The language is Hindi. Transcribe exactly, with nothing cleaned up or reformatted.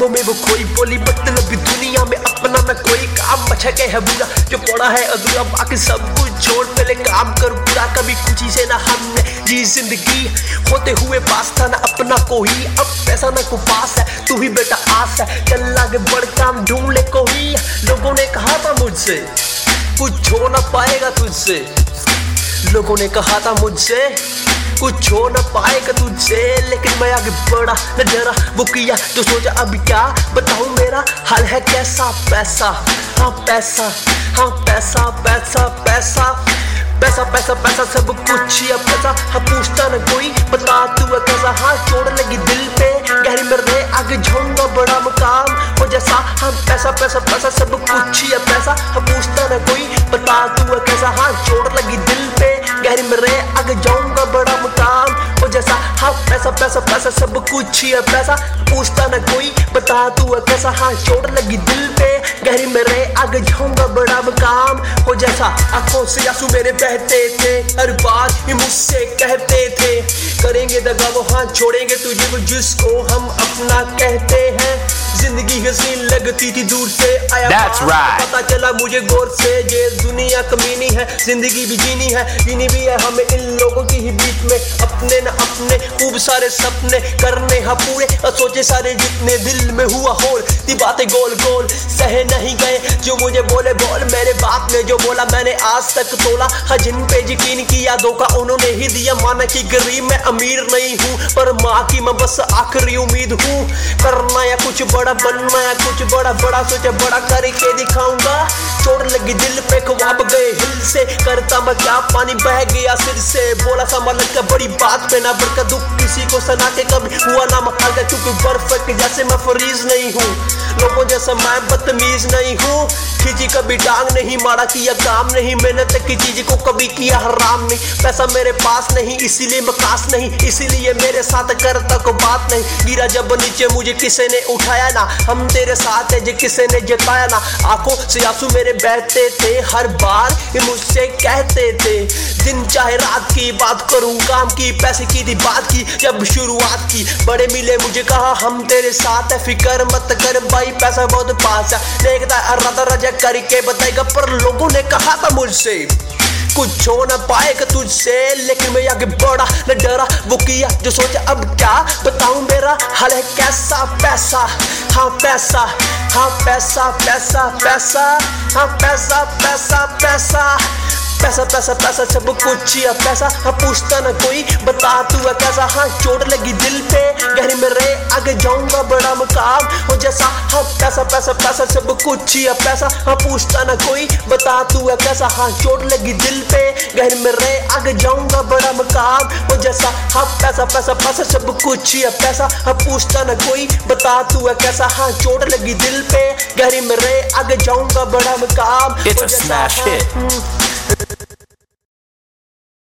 बातों में वो खोई बोली मतलब दुनिया में अपना न कोई काम बचा के है बुरा जो पड़ा है अधूरा बाकी सब कुछ छोड़ पहले काम कर पूरा कभी कुछ से ना हमने जी जिंदगी होते हुए पास था ना अपना कोई अब पैसा ना को पास है तू ही बेटा आस है चल आगे बढ़ काम ढूंढ ले कोई लोगों ने कहा था मुझसे कुछ हो ना पाएगा तुझसे लोगों ने कहा था मुझसे कुछ हो न पाएगा तुझसे लेकिन मैं आगे बढ़ा न डरा वो किया जो सोचा अभी क्या बताऊं मेरा हाल है कैसा पैसा हाँ पैसा हाँ पैसा पैसा पैसा पैसा पैसा पैसा सब कुछ ही पैसा हाँ पूछता न कोई बता तू कैसा हाँ चोट लगी दिल पे गहरी में रहे आगे जाऊंगा बड़ा मुकाम हो जैसा हाँ पैसा पैसा पैसा सब कुछ ही पैसा हाँ पूछता न कोई बता तू कैसा हाँ चोट लगी दिल पे गहरी में रहे आगे जाऊंगा बड़ा मुकाम हो जैसा हाँ पैसा पैसा पैसा सब कुछ ही पैसा पूछता न कोई बता तू कैसा हाँ चोट लगी दिल पे गहरी में रहे आगे जाऊंगा बड़ा मुकाम हो जैसा आंखों से आंसू मेरे बहते थे हर बात ही मुझसे कहते थे करेंगे दगा वो हाँ छोड़ेंगे तुझे वो जिसको हम अपना कहते हैं जिंदगी हसीन लगती थी दूर से आया right. पता चला मुझे गौर से ये दुनिया कमीनी है जिंदगी भी जीनी है जीनी भी है हमें इन लोगों की ही बीच में अपने न अपने खूब सारे सपने करने हाँ पूरे सोचे सारे जितने दिल में हुआ होल ती बातें गोल गोल सहे नहीं गए जो मुझे बोले बोल मेरे बाप ने जो बोला मैंने आज तक तोला हाँ जिन पे यकीन किया धोखा उन्होंने ही दिया माना कि गरीब मैं अमीर नहीं हूँ पर माँ की मैं बस आखिरी उम्मीद हूँ करना या कुछ बड़ा बनना या कुछ बड़ा बड़ा सोचा बड़ा करके दिखाऊंगा चोट लगी दिल पे ख्वाब गए हिल से करता मैं क्या पानी बह गया सिर से बोला सा मलक का बड़ी बात पे ना बढ़कर दुख किसी को सुना के कभी हुआ ना मकाल क्योंकि बर्फ के जैसे मैं फरीज नहीं हूँ लोगों जैसा मैं बदतमीज नहीं हूँ खींची कभी टांग नहीं मारा किया काम नहीं मेहनत की चीज को कभी किया हराम नहीं पैसा मेरे पास नहीं इसीलिए मैं कास नहीं इसीलिए मेरे साथ करता को बात नहीं गिरा जब नीचे मुझे किसी ने उठाया ना हम तेरे साथ है जो किसी ने जताया ना आंखों से आंसू मेरे बहते थे हर बार ये मुझसे कहते थे दिन चाहे रात की बात करूं काम की पैसे की थी बात की जब शुरुआत की बड़े मिले मुझे कहा हम तेरे साथ है फिक्र मत कर भाई पैसा बहुत पास है देखता राधा राजा करके बताएगा पर लोगों ने कहा था मुझसे कुछ हो न पाएगा तुझसे लेकिन मैं आगे बढ़ा न डरा वो किया जो सोचा अब क्या बताऊं मेरा हाल है कैसा पैसा हाँ पैसा हाँ पैसा पैसा पैसा हाँ पैसा पैसा पैसा पैसा पैसा पैसा सब कुछ ही पैसा हाँ पूछता ना कोई बता तू कैसा हाँ चोट लगी दिल पे गहरी में रहे आगे जाऊंगा बड़ा मुकाम हो जैसा हाँ पैसा पैसा पैसा सब कुछ ही पैसा हाँ पूछता ना कोई बता तू कैसा हाँ चोट लगी दिल पे गहरी में रहे आगे जाऊंगा बड़ा मुकाम हो जैसा हाँ पैसा पैसा पैसा सब कुछ ही पैसा हाँ पूछता ना कोई बता तू कैसा हाँ चोट लगी दिल पे गहरी में रहे आगे जाऊंगा बड़ा मुकाम It's a smash hit.